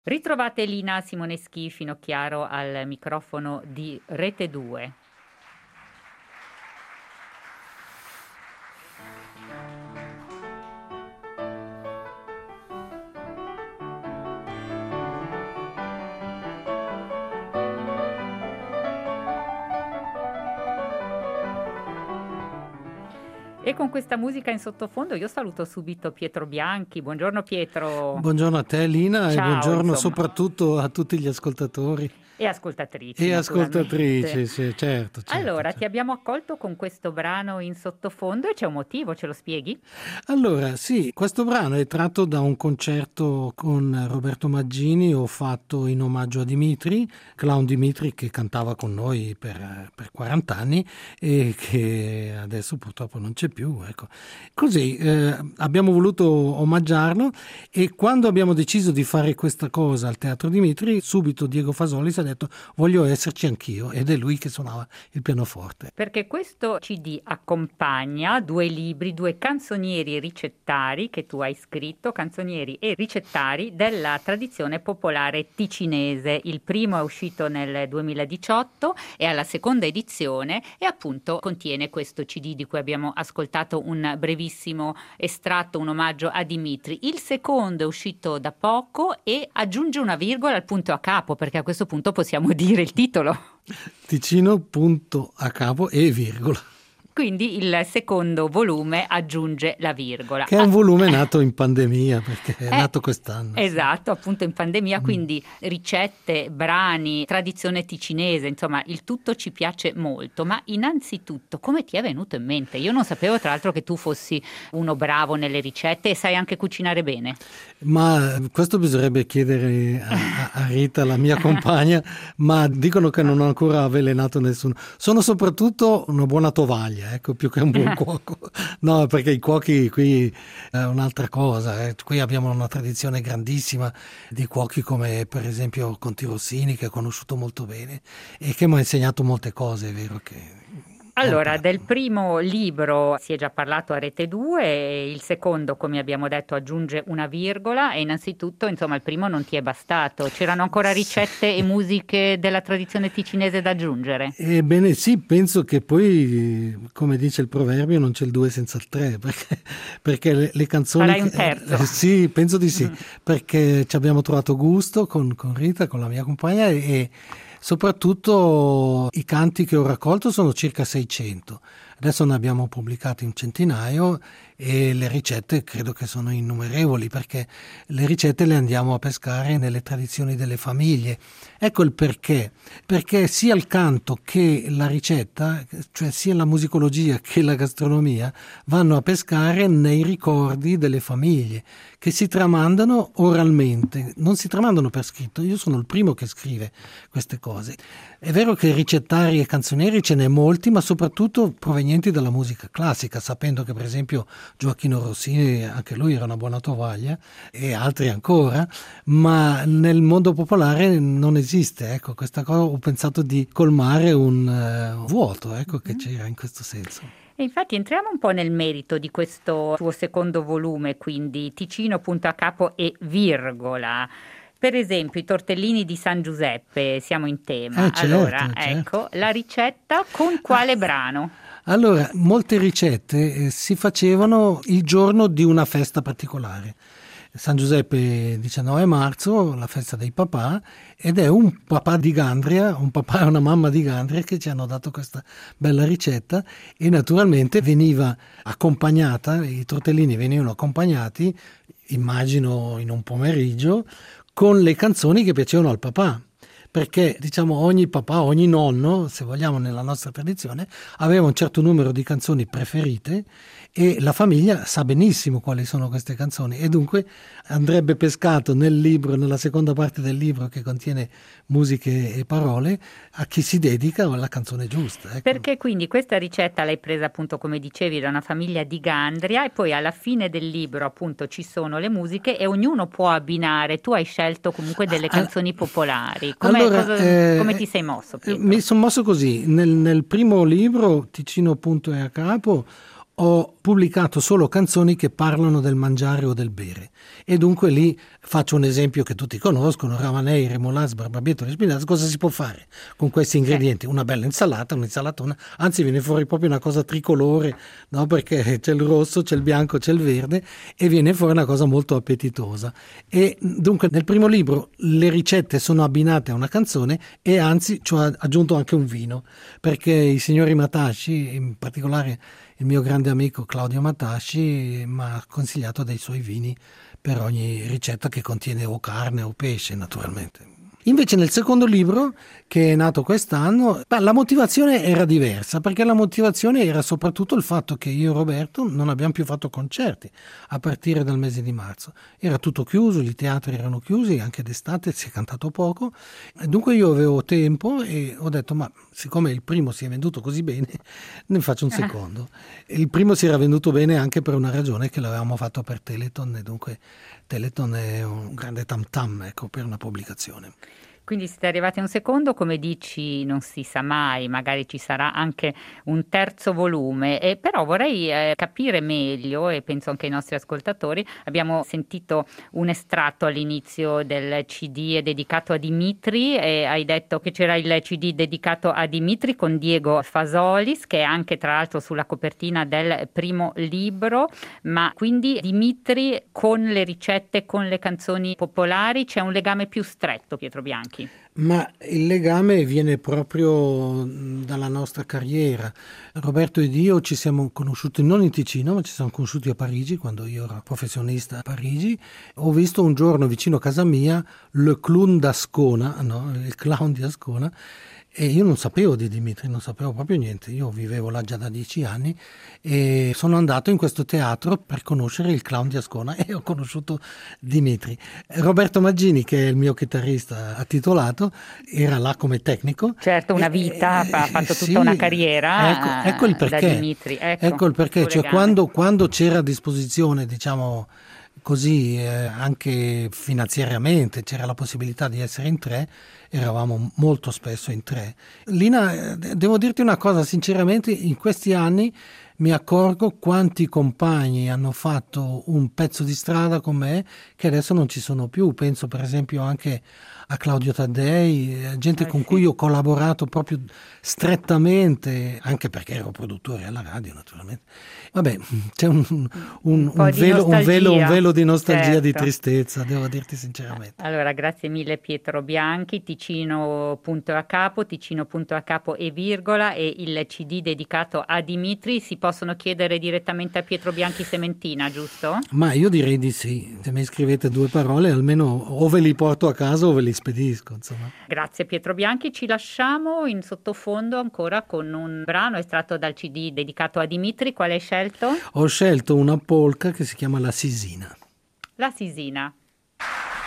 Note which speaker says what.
Speaker 1: Ritrovate Lina Simoneschi Finocchiaro al microfono di Rete 2. E con questa musica in sottofondo io saluto subito Pietro Bianchi. Buongiorno Pietro.
Speaker 2: Buongiorno a te Lina.
Speaker 1: Ciao,
Speaker 2: e buongiorno
Speaker 1: insomma.
Speaker 2: Soprattutto a tutti gli ascoltatori.
Speaker 1: E ascoltatrici.
Speaker 2: E ascoltatrici, sì, certo.
Speaker 1: Allora, ti abbiamo accolto con questo brano in sottofondo e c'è un motivo, ce lo spieghi?
Speaker 2: Allora, sì, questo brano è tratto da un concerto con Roberto Maggini, ho fatto in omaggio a Dimitri, Clown Dimitri, che cantava con noi per 40 anni e che adesso purtroppo non c'è più. Ecco. Così abbiamo voluto omaggiarlo e quando abbiamo deciso di fare questa cosa al Teatro Dimitri, subito Diego Fasolis ha detto voglio esserci anch'io, ed è lui che suonava il pianoforte.
Speaker 1: Perché questo CD accompagna 2 libri, 2 canzonieri ricettari che tu hai scritto, canzonieri e ricettari della tradizione popolare ticinese. Il primo è uscito nel 2018, è alla seconda edizione e appunto contiene questo CD di cui abbiamo ascoltato un brevissimo estratto, un omaggio a Dimitri. Il secondo è uscito da poco e aggiunge una virgola al punto a capo, perché a questo punto possiamo dire il titolo.
Speaker 2: Ticino punto a capo e virgola.
Speaker 1: Quindi il secondo volume aggiunge la virgola.
Speaker 2: Che è un volume nato in pandemia, perché è nato quest'anno.
Speaker 1: Esatto, appunto in pandemia, quindi ricette, brani, tradizione ticinese, insomma il tutto ci piace molto. Ma innanzitutto, come ti è venuto in mente? Io non sapevo tra l'altro che tu fossi uno bravo nelle ricette e sai anche cucinare bene.
Speaker 2: Ma questo bisognerebbe chiedere a Rita, la mia compagna, ma dicono che non ho ancora avvelenato nessuno. Sono soprattutto una buona tovaglia, ecco, più che un buon cuoco. No, perché i cuochi qui è un'altra cosa. Qui abbiamo una tradizione grandissima di cuochi come per esempio Conti Rossini, che ho conosciuto molto bene e che mi ha insegnato molte cose, è vero che...
Speaker 1: Allora, del primo libro si è già parlato a Rete 2 e il secondo, come abbiamo detto, aggiunge una virgola e innanzitutto, insomma, il primo non ti è bastato. C'erano ancora ricette e musiche della tradizione ticinese da aggiungere?
Speaker 2: Ebbene sì, penso che poi, come dice il proverbio, non c'è il 2 senza il 3, perché le canzoni...
Speaker 1: Farai un terzo.
Speaker 2: Sì, penso di sì, perché ci abbiamo trovato gusto con Rita, con la mia compagna e soprattutto i canti che ho raccolto sono circa 600. Adesso ne abbiamo pubblicati un centinaio e le ricette credo che sono innumerevoli, perché le ricette le andiamo a pescare nelle tradizioni delle famiglie. Ecco il perché. Perché sia il canto che la ricetta, cioè sia la musicologia che la gastronomia, vanno a pescare nei ricordi delle famiglie, che si tramandano oralmente, non si tramandano per scritto. Io sono il primo che scrive queste cose. È vero che ricettari e canzonieri ce n'è molti, ma soprattutto provenienti dalla musica classica, sapendo che per esempio Gioacchino Rossini, anche lui era una buona tovaglia, e altri ancora, ma nel mondo popolare non esiste. Ecco, questa cosa ho pensato di colmare un vuoto, ecco, che c'era in questo senso.
Speaker 1: E infatti entriamo un po' nel merito di questo tuo secondo volume, quindi Ticino punto a capo e virgola. Per esempio i tortellini di San Giuseppe, siamo in tema.
Speaker 2: Certo,
Speaker 1: allora,
Speaker 2: certo.
Speaker 1: ecco, la ricetta con quale brano?
Speaker 2: Allora, molte ricette si facevano il giorno di una festa particolare. San Giuseppe 19 marzo, la festa dei papà, ed è un papà di Gandria, un papà e una mamma di Gandria che ci hanno dato questa bella ricetta e naturalmente veniva accompagnata, i tortellini venivano accompagnati, immagino in un pomeriggio, con le canzoni che piacevano al papà. Perché diciamo ogni papà, ogni nonno, se vogliamo nella nostra tradizione, aveva un certo numero di canzoni preferite e la famiglia sa benissimo quali sono queste canzoni e dunque andrebbe pescato nel libro, nella seconda parte del libro che contiene musiche e parole, a chi si dedica alla canzone giusta. Ecco.
Speaker 1: Perché quindi questa ricetta l'hai presa appunto come dicevi da una famiglia di Gandria e poi alla fine del libro appunto ci sono le musiche e ognuno può abbinare, tu hai scelto comunque delle canzoni popolari. Come ti sei mosso, Pietro?
Speaker 2: Mi sono mosso così, nel primo libro Ticino punto e a capo ho pubblicato solo canzoni che parlano del mangiare o del bere. E dunque lì faccio un esempio che tutti conoscono: ravanei, remoulade, barbabietole, spinaci. Cosa si può fare con questi ingredienti? Una bella insalata, un'insalatona, anzi viene fuori proprio una cosa tricolore, no? Perché c'è il rosso, c'è il bianco, c'è il verde, e viene fuori una cosa molto appetitosa. E dunque nel primo libro le ricette sono abbinate a una canzone, e anzi ci ho aggiunto anche un vino, perché i signori Matasci, in particolare il mio grande amico Claudio Matasci, mi ha consigliato dei suoi vini per ogni ricetta che contiene o carne o pesce, naturalmente. Invece nel secondo libro, che è nato quest'anno, la motivazione era diversa, perché la motivazione era soprattutto il fatto che io e Roberto non abbiamo più fatto concerti a partire dal mese di marzo. Era tutto chiuso, i teatri erano chiusi, anche d'estate si è cantato poco, e dunque io avevo tempo e ho detto: ma siccome il primo si è venduto così bene, ne faccio un secondo. Il primo si era venduto bene anche per una ragione, che l'avevamo fatto per Teleton, e dunque Teleton è un grande tam tam, ecco, per una pubblicazione.
Speaker 1: Quindi siete arrivati a un secondo, come dici, non si sa mai, magari ci sarà anche un terzo volume, però vorrei capire meglio, e penso anche ai nostri ascoltatori. Abbiamo sentito un estratto all'inizio del CD dedicato a Dimitri, e hai detto che c'era il CD dedicato a Dimitri con Diego Fasolis, che è anche tra l'altro sulla copertina del primo libro. Ma quindi Dimitri con le ricette, con le canzoni popolari, c'è un legame più stretto, Pietro Bianchi?
Speaker 2: Ma il legame viene proprio dalla nostra carriera. Roberto ed io ci siamo conosciuti non in Ticino, ma ci siamo conosciuti a Parigi, quando io ero professionista a Parigi. Ho visto un giorno vicino a casa mia Le Clown d'Ascona, no? Il clown di Ascona, e io non sapevo di Dimitri, non sapevo proprio niente. Io vivevo là già da 10 anni e sono andato in questo teatro per conoscere il clown di Ascona, e ho conosciuto Dimitri. Roberto Maggini, che è il mio chitarrista titolato, era là come tecnico.
Speaker 1: Certo, una vita, ha fatto
Speaker 2: sì,
Speaker 1: tutta una carriera,
Speaker 2: ecco il perché.
Speaker 1: da Dimitri.
Speaker 2: Ecco il perché, cioè quando c'era a disposizione, diciamo così, anche finanziariamente c'era la possibilità di essere in tre, eravamo molto spesso in tre. Lina, devo dirti una cosa, sinceramente, in questi anni mi accorgo quanti compagni hanno fatto un pezzo di strada con me che adesso non ci sono più. Penso per esempio anche a Claudio Taddei, gente con cui ho collaborato proprio strettamente, anche perché ero produttore alla radio, naturalmente. Vabbè, c'è un velo di nostalgia, certo, di tristezza, devo dirti sinceramente.
Speaker 1: Allora, grazie mille Pietro Bianchi. Ticino punto a capo, Ticino punto a capo e virgola, e il CD dedicato a Dimitri si possono chiedere direttamente a Pietro Bianchi Sementina, giusto?
Speaker 2: Ma io direi di sì. Se mi scrivete 2 parole, almeno o ve li porto a casa o ve li spedisco, insomma.
Speaker 1: Grazie Pietro Bianchi. Ci lasciamo in sottofondo ancora con un brano estratto dal CD dedicato a Dimitri. Quale hai scelto?
Speaker 2: Ho scelto una polka che si chiama La Sisina.
Speaker 1: La Sisina.